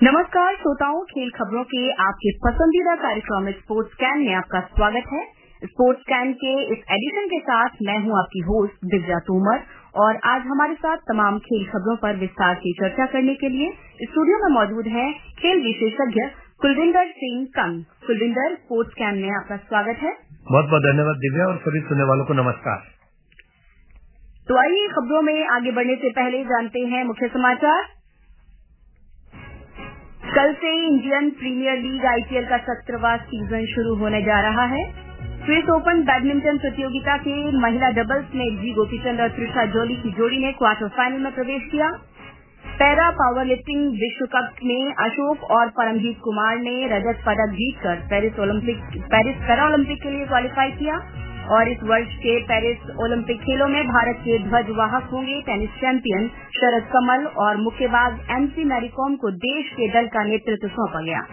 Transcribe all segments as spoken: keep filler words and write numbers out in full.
नमस्कार श्रोताओं, खेल खबरों के आपके पसंदीदा कार्यक्रम स्पोर्ट्स स्कैन में आपका स्वागत है। स्पोर्ट्स स्कैन के इस एडिशन के साथ मैं हूं आपकी होस्ट दिव्या तोमर और आज हमारे साथ तमाम खेल खबरों पर विस्तार से चर्चा करने के लिए स्टूडियो में मौजूद हैं खेल विशेषज्ञ कुलविंदर सिंह कंग। कुलविंदर, स्पोर्ट्स स्कैन में आपका स्वागत है। बहुत बहुत धन्यवाद दिव्या और सभी सुनने वालों को नमस्कार। तो आइए खबरों में आगे बढ़ने से पहले जानते हैं मुख्य समाचार। कल से इंडियन प्रीमियर लीग आईपीएल का सत्रहवां सीजन शुरू होने जा रहा है। स्विस ओपन बैडमिंटन प्रतियोगिता के महिला डबल्स में जी गोपीचंद और त्रिशा जॉली की जोड़ी ने क्वार्टर फाइनल में प्रवेश किया। पैरा पावर लिफ्टिंग विश्व कप में अशोक और परमजीत कुमार ने रजत पदक जीतकर Paris Olympic Paris para Olympic के लिए क्वालिफाई किया और इस वर्ष के पेरिस ओलंपिक खेलों में भारत के ध्वजवाहक होंगे टेनिस चैंपियन शरद कमल और मुक्केबाज एमसी मैरीकॉम को देश के दल का नेतृत्व सौंपा गया।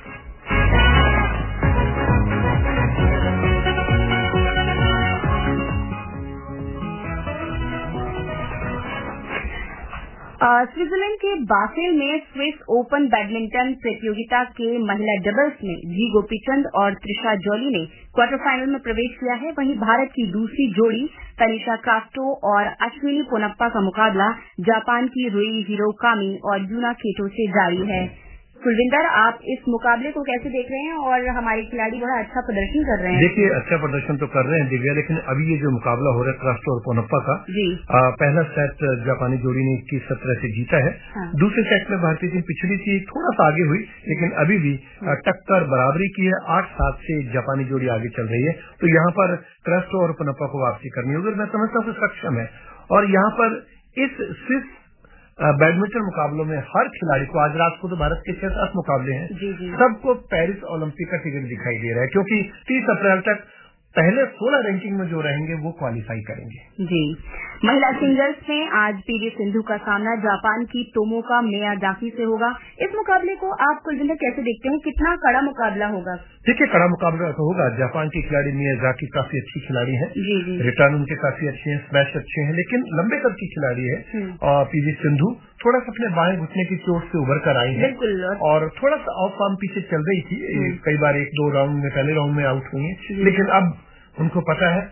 स्विट्जरलैंड के बासेल में स्विस ओपन बैडमिंटन प्रतियोगिता के महिला डबल्स में जी गोपीचंद और त्रिशा जॉली ने क्वार्टर फाइनल में प्रवेश किया है। वहीं भारत की दूसरी जोड़ी तनिषा क्राफ्टो और अश्विनी पोनप्पा का मुकाबला जापान की रुई हिरोकामी और यूना केटो से जारी है। कुलविंदर, आप इस मुकाबले को कैसे देख रहे हैं और हमारे खिलाड़ी बड़ा अच्छा प्रदर्शन कर रहे हैं? देखिए, अच्छा प्रदर्शन तो कर रहे हैं दिव्या, लेकिन अभी ये जो मुकाबला हो रहा है क्राफ्टो और पोनप्पा का, जी आ, पहला सेट जापानी जोड़ी ने इक्कीस सत्रह से जीता है। हाँ। दूसरे सेट में भारतीय टीम पिछली थी, थोड़ा सा आगे हुई, लेकिन अभी भी टक्कर बराबरी की है। आठ सात से जापानी जोड़ी आगे चल रही है। तो यहाँ पर क्राफ्टो और पोनप्पा को वापसी करनी होगी। मैं समझता हूँ सक्षम है और यहाँ पर इस स्विस बैडमिंटन मुकाबलों में हर खिलाड़ी को, आज रात को तो भारत के छह सात मुकाबले हैं, सबको पेरिस ओलंपिक का टिकट दिखाई दे रहा है, क्योंकि तीस अप्रैल तक पहले सोलह रैंकिंग में जो रहेंगे वो क्वालिफाई करेंगे। जी। महिला सिंगल्स में आज पीवी सिंधु का सामना जापान की टोमोका मियाजाकी से होगा। इस मुकाबले को आप कुलविंदर कैसे देखते हैं? कितना कड़ा मुकाबला होगा? देखिए, कड़ा मुकाबला तो होगा। जापान की खिलाड़ी मियाजाकी काफी अच्छी खिलाड़ी है, रिटर्न उनके काफी अच्छे हैं, स्मैश अच्छे हैं, लेकिन लंबे कद की खिलाड़ी है। और पीवी सिंधु थोड़ा सा अपने बाएं घुटने की चोट से उभर कर आई है और थोड़ा सा ऑफ फॉर्म पीछे चल रही थी। कई बार एक दो राउंड में, पहले राउंड में आउट हुई है, लेकिन अब उनको पता है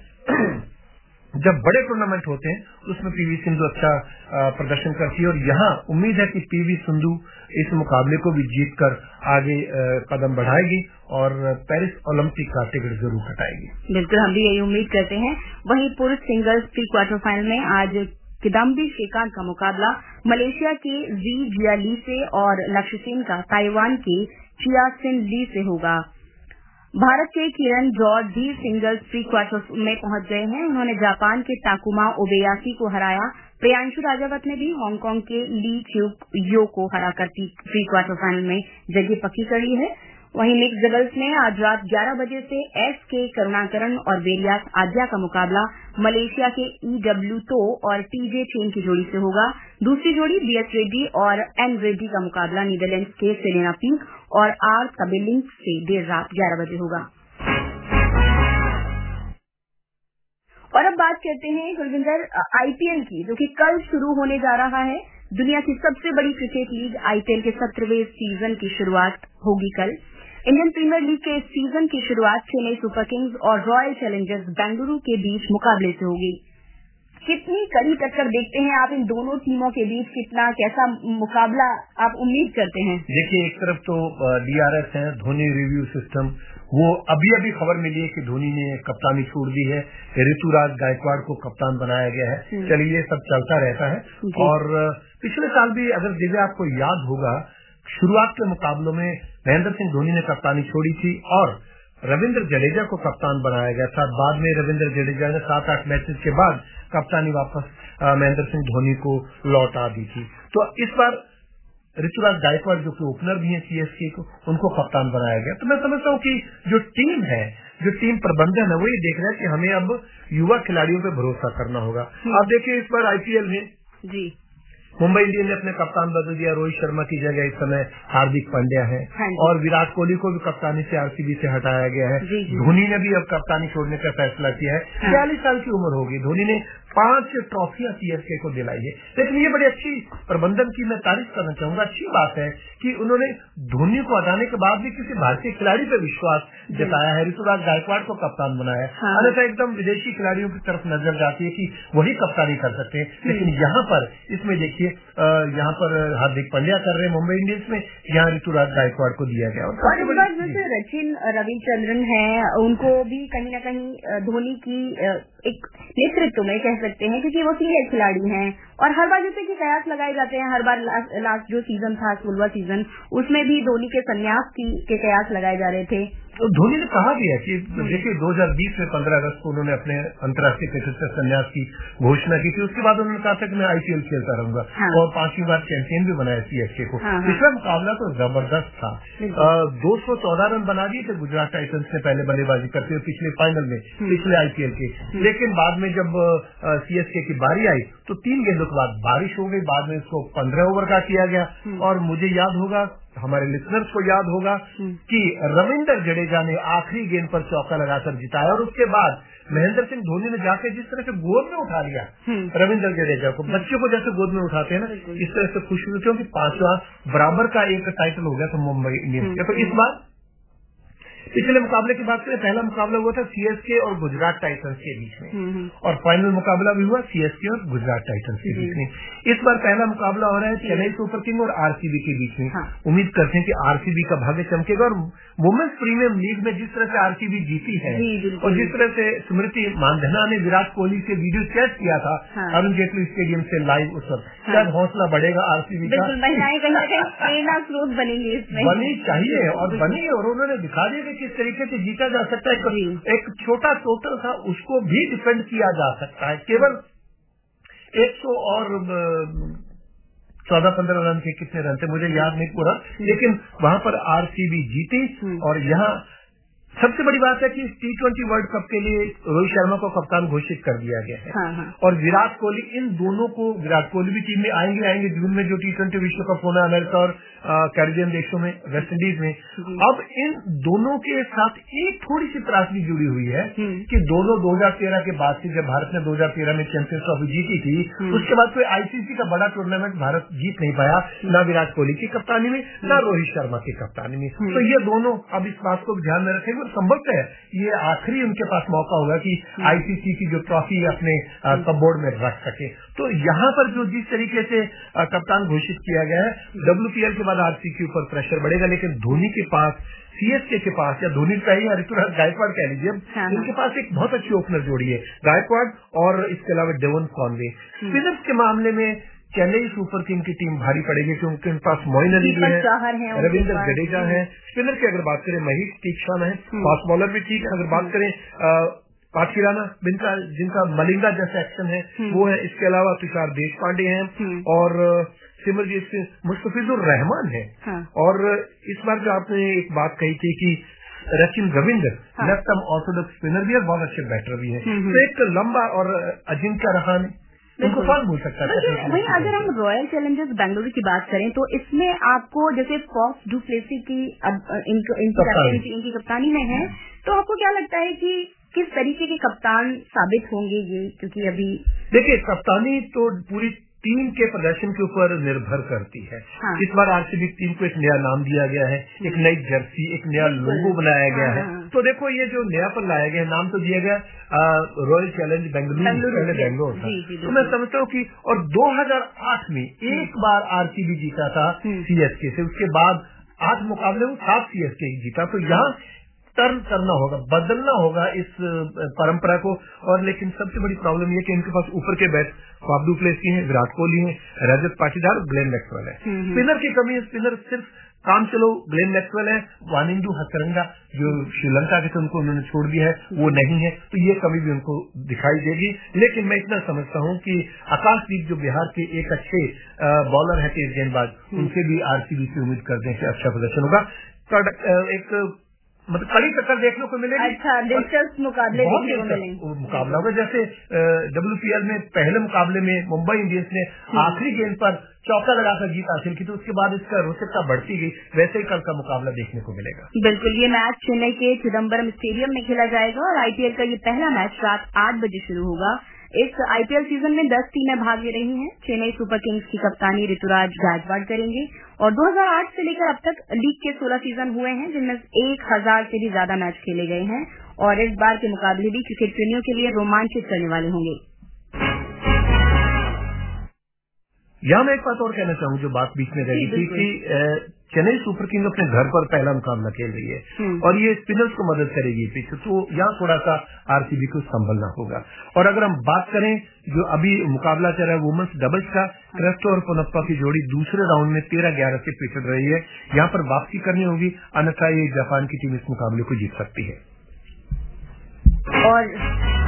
जब बड़े टूर्नामेंट होते हैं उसमें पीवी सिंधु अच्छा प्रदर्शन करती है और यहाँ उम्मीद है कि पीवी सिंधु इस मुकाबले को भी जीतकर आगे कदम बढ़ाएगी और पेरिस ओलंपिक का टिकट जरूर हटाएगी। बिल्कुल, हम भी यही उम्मीद करते हैं। वहीं पुरुष सिंगल्स प्री क्वार्टर फाइनल में आज किदाम्बी श्रीकांत का मुकाबला मलेशिया के जी जिया ली से और लक्ष्य सेन का ताइवान के चिया सिन ली से होगा। भारत के किरण जॉर्ज भी सिंगल्स प्री क्वार्टर में पहुंच गए हैं। उन्होंने जापान के ताकुमा ओबेयासी को हराया। प्रियांशु राजावत ने भी हांगकांग के ली च्यूक यो को हराकर प्री क्वार्टर फाइनल में जगह पक्की कर ली है। वहीं मिक्स डबल्स में आज रात ग्यारह बजे से एस के करुणाकरण और बेरियास आद्या का मुकाबला मलेशिया के ई डब्ल्यू तो और टीजे चेन की जोड़ी से होगा। दूसरी जोड़ी बीएस रेड्डी और एन रेड्डी का मुकाबला नीदरलैंड्स के सेरेना पिंक और आर तबेलिंग से देर रात ग्यारह बजे होगा। और अब बात करते हैं कुलविंदर आईपीएल की, जो कि कल शुरू होने जा रहा है। दुनिया की सबसे बड़ी क्रिकेट लीग आईपीएल के सत्रहवें सीजन की शुरुआत होगी कल। इंडियन प्रीमियर लीग के इस सीजन की शुरुआत चेन्नई सुपर किंग्स और रॉयल चैलेंजर्स बेंगलुरु के बीच मुकाबले से होगी। कितनी कड़ी टक्कर देखते हैं आप इन दोनों टीमों के बीच? कितना कैसा मुकाबला आप उम्मीद करते हैं? देखिए, एक तरफ तो डीआरएस है, धोनी रिव्यू सिस्टम, वो अभी अभी खबर मिली है कि धोनी ने कप्तानी छोड़ दी है, ऋतुराज गायकवाड़ को कप्तान बनाया गया है। चलिए, ये सब चलता रहता है। और पिछले साल भी अगर दिव्या आपको याद होगा, शुरुआत के मुकाबलों में महेंद्र सिंह धोनी ने कप्तानी छोड़ी थी और रविंद्र जडेजा को कप्तान बनाया गया था। बाद में रविंद्र जडेजा ने सात आठ मैचेस के बाद कप्तानी वापस महेंद्र सिंह धोनी को लौटा दी थी। तो इस बार ऋतुराज गायकवाड़, जो कि ओपनर भी है सीएसके को, उनको कप्तान बनाया गया। तो मैं समझता हूँ कि जो टीम है, जो टीम प्रबंधन है, वो ये देख रहा है कि हमें अब युवा खिलाड़ियों पे भरोसा करना होगा। आप देखिए, इस बार आईपीएल में जी मुंबई इंडियंस ने अपने कप्तान बदल दिया। रोहित शर्मा की जगह इस समय हार्दिक पांड्या है और विराट कोहली को भी कप्तानी से आरसीबी से हटाया गया है। धोनी ने भी अब कप्तानी छोड़ने का फैसला किया है। बयालीस साल की उम्र होगी। धोनी ने पांच ट्रॉफियां सीएसके को दिलाई है। लेकिन ये बड़ी अच्छी प्रबंधन की मैं तारीफ करना चाहूंगा। अच्छी बात है कि उन्होंने धोनी को हटाने के बाद भी किसी भारतीय खिलाड़ी पे विश्वास जताया है, ऋतुराज गायकवाड़ को कप्तान बनाया। हाँ। अन्यथा एकदम विदेशी खिलाड़ियों की तरफ नजर जाती है कि वही कप्तानी कर सकते हैं। लेकिन यहाँ पर इसमें देखिए, यहाँ पर हार्दिक पांड्या कर रहे हैं मुंबई इंडियंस में, यहाँ ऋतुराज गायकवाड़ को दिया गया। और इस बार जैसे सचिन रविचंद्रन है, उनको भी कहीं न कहीं धोनी की एक नेतृत्व में कह सकते हैं, क्योंकि वो सीनियर खिलाड़ी हैं और हर बार जैसे कि कयास लगाए जाते हैं। हर बार लास्ट, लास्ट जो सीजन था, सोलहवां सीजन, उसमें भी धोनी के संन्यास की के कयास लगाए जा रहे थे। तो धोनी ने कहा भी है कि देखिए दो हज़ार बीस में पंद्रह अगस्त को उन्होंने अपने अंतर्राष्ट्रीय क्रिकेट से संन्यास की घोषणा की थी। उसके बाद उन्होंने कहा था कि मैं आईपीएल खेलता रहूंगा। हाँ। और पांचवी बार चैंपियन भी बनाया सीएसके को। हाँ। पिछला मुकाबला तो जबरदस्त था। दो सौ चौदह रन बना दिए थे गुजरात टाइटंस ने पहले बल्लेबाजी करते हुए पिछले फाइनल में, पिछले आईपीएल के। लेकिन बाद में जब सीएसके की बारी आई तो तीन गेंदों के बाद बारिश हो गई। बाद में इसको पंद्रह ओवर का किया गया। और मुझे याद होगा, हमारे लिसनर्स को याद होगा कि रविंद्र जडेजा ने आखिरी गेंद पर चौका लगाकर जिताया। और उसके बाद महेंद्र सिंह धोनी ने जाके जिस तरह से गोद में उठा लिया रविंद्र जडेजा को, बच्चों को जैसे गोद में उठाते हैं ना, इस तरह से खुश हुए, क्योंकि पांचवा बराबर का एक टाइटल हो गया था मुंबई इंडियंस का। तो इस बार पिछले मुकाबले की बात करें, पहला मुकाबला हुआ था सीएसके और गुजरात टाइटंस के बीच में, और फाइनल मुकाबला भी हुआ सीएसके और गुजरात टाइटंस के बीच में। इस बार पहला मुकाबला हो रहा है चेन्नई सुपर किंग और आरसीबी के बीच में। हाँ। उम्मीद करते हैं कि आरसीबी का भाग्य चमकेगा। और वुमेन्स प्रीमियम लीग में जिस तरह से आरसीबी जीती है और जिस तरह से स्मृति मानधना ने विराट कोहली से वीडियो चैट किया था अरुण जेटली स्टेडियम से लाइव, उस वक्त शायद हौसला बढ़ेगा आरसीबी का। महिलाएं कहीं ना कहीं प्रेरणा स्रोत बनेंगी इसमें, बनी चाहिए और बनी। और उन्होंने दिखा दिया कि किस तरीके से जीता जा सकता है। एक छोटा टोटल था, उसको भी डिफेंड किया जा सकता है। केवल एक सौ और चौदह पंद्रह रन के कितने रन थे मुझे याद नहीं पूरा, लेकिन वहां पर आरसीबी जीती। और यहाँ सबसे बड़ी बात है कि टी ट्वेंटी वर्ल्ड कप के लिए रोहित शर्मा को कप्तान घोषित कर दिया गया है। हाँ हाँ। और विराट कोहली, इन दोनों को, विराट कोहली भी टीम में आएंगे आएंगे जून में जो टी ट्वेंटी विश्व कप होना अमेरिका और कैरिबियन देशों में, वेस्ट इंडीज में। अब इन दोनों के साथ एक थोड़ी सी त्रासदी जुड़ी हुई है कि दोनों दो हजार तेरह के बाद से, जब भारत ने दो हजार तेरह में चैंपियंस ट्रॉफी जीती थी, उसके बाद कोई आईसीसी का बड़ा टूर्नामेंट भारत जीत नहीं पाया, न विराट कोहली की कप्तानी में न रोहित शर्मा की कप्तानी में। तो ये दोनों अब इस बात को ध्यान में रखेंगे। संभवतः है ये आखिरी उनके पास मौका होगा कि आईसीसी की जो ट्रॉफी अपने कपबोर्ड में रख सके। तो यहाँ पर जो जिस तरीके से कप्तान घोषित किया गया है, डब्ल्यूपीएल के बाद आरसीबी के ऊपर प्रेशर बढ़ेगा। लेकिन धोनी के पास, सीएसके के पास, या धोनी का ही ऋतुराज गायकवाड़ कह लीजिए, इनके पास एक बहुत अच्छी ओपनर जोड़ी है, गायकवाड़ और इसके अलावा डेवन कॉनवे। स्पिनर्स के मामले में चेन्नई सुपर किंग की टीम भारी पड़ेगी, क्योंकि उनके पास मोइन अली भी है, रविंद्र जडेजा है। स्पिनर की अगर बात करें महीश तीक्षण है, फास्ट बॉलर भी ठीक है। अगर बात करें पाथिराना, जिनका जिनका मलिंगा जैसा एक्शन है वो है। इसके अलावा तुषार देश पांडे हैं और सिमरजीत सिंह, मुस्तफिजुर रहमान है। हाँ। और इस बार जो आपने एक बात कही थी कि Rachin Ravindra left arm orthodox spinner भी है, बहुत अच्छे बैटर भी है। तो एक लंबा और अजिंक्य रहाणे उनको कौन भूल सकता है। वहीं अगर हम रॉयल चैलेंजर्स बेंगलुरु की बात करें तो इसमें आपको जैसे फॉक्स डुप्लेसी की इनकी कप्तानी में है, तो आपको क्या लगता है कि किस तरीके के कप्तान साबित होंगे ये? क्योंकि अभी देखिए, कप्तानी तो पूरी टीम के प्रदर्शन के ऊपर निर्भर करती है। हाँ। इस बार आरसीबी टीम को एक नया नाम दिया गया है, एक नई जर्सी, एक नया लोगो बनाया गया हाँ। है। तो देखो, ये जो नयापन लाया गया, नाम तो दिया गया रॉयल चैलेंज बेंगलुरु, पहले बेंगलोर था। तो मैं समझता हूँ कि और दो हजार आठ में एक बार आरसीबी जीता था सीएसके से, उसके बाद आठ मुकाबले में सात सीएसके जीता। तो यहाँ टर्न करना होगा, बदलना होगा इस परंपरा को। और लेकिन सबसे बड़ी प्रॉब्लम ये कि इनके पास ऊपर के बैट फाफ डु प्लेसी हैं, विराट कोहली हैं, रजत पाटीदार, ग्लेन मैक्सवेल है। स्पिनर की कमी है, स्पिनर सिर्फ काम चलो ग्लेन मैक्सवेल है, वानिंडू हसरंगा जो श्रीलंका के थे उनको उन्होंने छोड़ दिया है, वो नहीं है। तो ये कमी भी उनको दिखाई देगी। लेकिन मैं इतना समझता हूँ कि आकाशदीप जो बिहार के एक अच्छे बॉलर है, तेज गेंदबाज, उनसे भी आरसीबी से उम्मीद करते हैं कि अच्छा प्रदर्शन होगा। एक मतलब कड़ी टक्कर देखने को मिलेगी। अच्छा, दिलचस्प मुकाबले देखने को मिलेंगे। मुकाबला होगा जैसे डब्ल्यूपीएल में पहले मुकाबले में मुंबई इंडियंस ने आखिरी गेंद पर चौका लगाकर जीत हासिल की, तो उसके बाद इसका रोचकता बढ़ती गई। वैसे ही कल का मुकाबला देखने को मिलेगा। बिल्कुल, ये मैच चेन्नई के चिदम्बरम स्टेडियम में खेला जाएगा और आईपीएल का ये पहला मैच रात आठ बजे शुरू होगा। इस आईपीएल सीजन में दस टीमें भाग ले रही हैं। चेन्नई सुपर किंग्स की कप्तानी ऋतुराज गायकवाड़ करेंगे और दो हज़ार आठ से लेकर अब तक लीग के सोलह सीजन हुए हैं, जिनमें एक हजार से भी ज्यादा मैच खेले गए हैं और इस बार के मुकाबले भी क्रिकेट प्रेमियों के लिए रोमांचित करने वाले होंगे। यहाँ मैं एक बात और कहना चाहूँ, जो बात बीच में रही थी कि चेन्नई सुपर किंग्स अपने घर पर पहला मुकाबला खेल रही है और ये स्पिनर्स को मदद करेगी पीछे, तो यहाँ थोड़ा सा आरसीबी को संभलना होगा। और अगर हम बात करें जो अभी मुकाबला चल रहा है वुमेन्स डबल्स का, क्रेस्टो और पोनप्पा की जोड़ी दूसरे राउंड में तेरह ग्यारह से पिछड़ रही है। यहाँ पर वापसी करनी होगी, अन्यथा ये जापान की टीम इस मुकाबले को जीत सकती है। और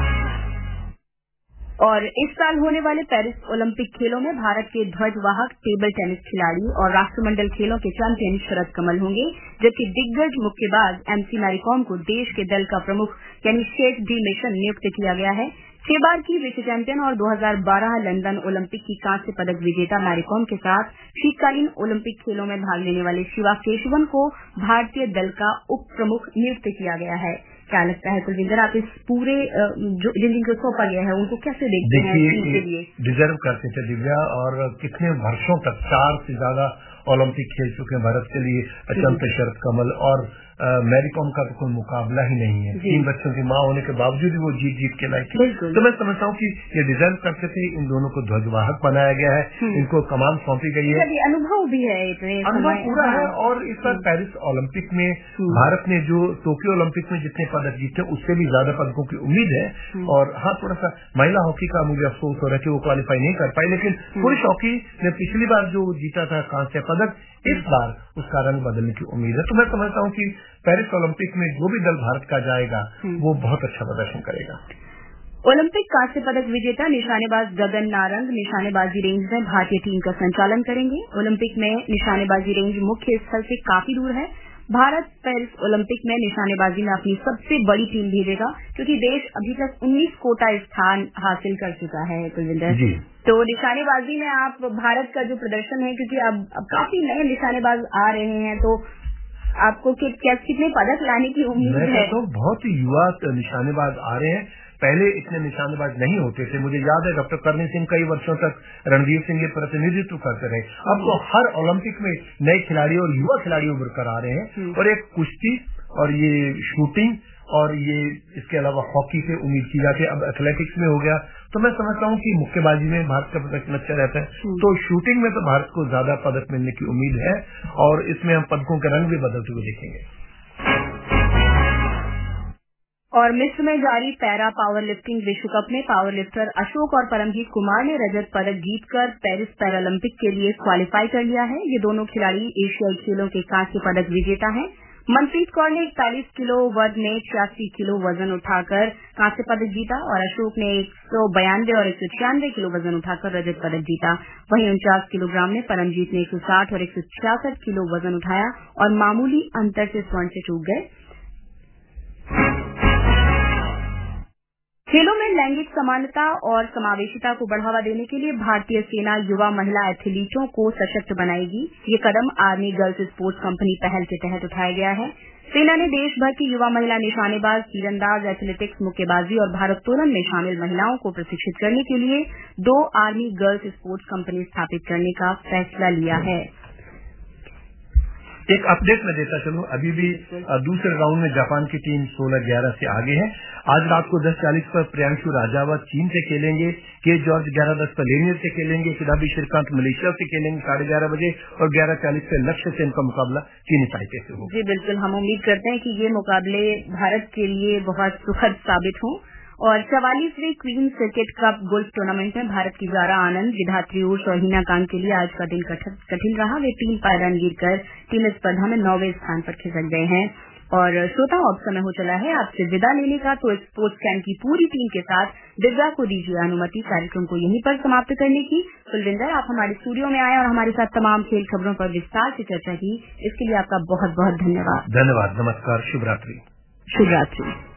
और इस साल होने वाले पेरिस ओलंपिक खेलों में भारत के ध्वजवाहक टेबल टेनिस खिलाड़ी और राष्ट्रमंडल खेलों के चैंपियन शरद कमल होंगे, जबकि दिग्गज मुक्केबाज एमसी मैरीकॉम को देश के दल का प्रमुख यानी शेख डी मिशन नियुक्त किया गया है। छह बार की विश्व चैंपियन और दो हज़ार बारह लंदन ओलंपिक की कांस्य पदक विजेता मैरीकॉम के साथ शीतकालीन ओलंपिक खेलों में भाग लेने वाले शिवा केशवन को भारतीय दल का उप प्रमुख नियुक्त किया गया है। क्या लगता है कुलविंदर, आप इस पूरे जो जिन जिनको सौंपा गया है उनको कैसे देखते हैं? देखिए, डिजर्व करते थे दिव्या, और कितने वर्षों तक चार से ज्यादा ओलंपिक खेल चुके हैं भारत के लिए अचंत शरद कमल, और मैरीकॉम का तो कोई मुकाबला ही नहीं है। तीन बच्चों की मां होने के बावजूद भी वो जीत जीत के लाई थी। तो मैं समझता हूँ कि ये डिजर्व करते थे। इन दोनों को ध्वजवाहक बनाया गया है, इनको कमान सौंपी गई है। अनुभव भी है, अनुभव पूरा है। और इस बार पेरिस ओलंपिक में भारत ने जो टोक्यो ओलंपिक में जितने पदक जीते उससे भी ज्यादा पदकों की उम्मीद है। और हाँ, थोड़ा सा महिला हॉकी का मुझे अफसोस हो रहा है कि वो क्वालिफाई नहीं कर पाई, लेकिन पुरुष हॉकी ने पिछली बार जो जीता था कांस्य पदक, इस बार उसका रंग बदलने की उम्मीद है। तो मैं समझता हूँ कि पेरिस ओलंपिक में जो भी दल भारत का जाएगा वो बहुत अच्छा प्रदर्शन करेगा। ओलंपिक कांस्य पदक विजेता निशानेबाज गगन नारंग निशानेबाजी रेंज में भारतीय टीम का संचालन करेंगे। ओलंपिक में निशानेबाजी रेंज मुख्य स्थल से काफी दूर है। भारत पेरिस ओलंपिक में निशानेबाजी में अपनी सबसे बड़ी टीम भेजेगा, क्योंकि देश अभी तक उन्नीस कोटा स्थान हासिल कर चुका है। कुलविंदर, तो निशानेबाजी में आप भारत का जो प्रदर्शन है, क्योंकि अब, अब काफी नए निशानेबाज आ रहे हैं, तो आपको कि, कितने पदक लाने की उम्मीद है? तो बहुत ही युवा निशानेबाज आ रहे हैं। पहले इतने निशानेबाज नहीं होते थे। मुझे याद है डॉक्टर करणी सिंह कई वर्षों तक रणवीर सिंह के प्रतिनिधित्व करते रहे। अब तो हर ओलंपिक में नए खिलाड़ी और युवा खिलाड़ी उभर कर आ रहे हैं। और एक कुश्ती और ये शूटिंग और ये इसके अलावा हॉकी से उम्मीद की जाती है। अब एथलेटिक्स में हो गया। तो मैं समझता हूँ कि मुक्केबाजी में भारत का पदक अच्छा रहता है, तो शूटिंग में तो भारत को ज्यादा पदक मिलने की उम्मीद है। और इसमें हम पदकों के रंग भी बदलते हुए देखेंगे। और मिस्र में जारी पैरा पावर लिफ्टिंग विश्व कप में पावर लिफ्टर अशोक और परमजीत कुमार ने रजत पदक जीतकर पेरिस पैरालंपिक के लिए क्वालिफाई कर लिया है। ये दोनों खिलाड़ी एशियाई खेलों के कांस्य पदक विजेता हैं। मनप्रीत कौर ने इकतालीस किलो वर्ग में छियासी किलो वजन उठाकर कांस्य पदक जीता और अशोक ने एक सौ बयानवे और एक सौ छियानवे किलो वजन उठाकर रजत पदक जीता। वहीं उनचास किलोग्राम में परमजीत ने एक सौ साठ और एक सौ छियासठ किलो वजन उठाया और मामूली अंतर से स्वर्ण से चूक गए। खेलों में लैंगिक समानता और समावेशिता को बढ़ावा देने के लिए भारतीय सेना युवा महिला एथलीटों को सशक्त बनाएगी। ये कदम आर्मी गर्ल्स स्पोर्ट्स कंपनी पहल के तहत उठाया गया है। सेना ने देश भर की युवा महिला निशानेबाज, तीरंदाज, एथलेटिक्स, मुक्केबाजी और भारोत्तोलन में शामिल महिलाओं को प्रशिक्षित करने के लिए दो आर्मी गर्ल्स स्पोर्ट्स कंपनी स्थापित करने का फैसला लिया है। एक अपडेट मैं देता चलूं, अभी भी दूसरे राउंड में जापान की टीम सोलह ग्यारह से आगे है। आज रात को दस चालीस पर प्रियांशु राजावत चीन से खेलेंगे, के जॉर्ज ग्यारह दस पर लेनियर से खेलेंगे, किदांबी श्रीकांत मलेशिया से खेलेंगे साढ़े ग्यारह बजे, और ग्यारह चालीस पे लक्ष्य सेन का मुकाबला चीनी ताइपे से होगा। जी बिल्कुल, हम उम्मीद करते हैं कि ये मुकाबले भारत के लिए बहुत सुखद साबित हों। और चवालीसवीं Queens cricket cup golf tournament में भारत की जारा आनंद, विधात्री ऊर्ष और हिना कांग के लिए आज का दिन कठिन रहा। वे तीन पायदान गिरकर टीम स्पर्धा में नौवें स्थान पर खिसक गए हैं। और श्रोता, अब समय हो चला है आपसे विदा लेने का, तो स्पोर्ट्स कैंप की पूरी टीम के साथ दिव्या को दीजिए अनुमति कार्यक्रम को यहीं पर समाप्त करने की। कुलविंदर, आप हमारे स्टूडियो में आए और हमारे साथ तमाम खेल खबरों पर विस्तार से चर्चा की, इसके लिए आपका बहुत बहुत धन्यवाद। धन्यवाद। नमस्कार। शुभ रात्रि। शुभ रात्रि।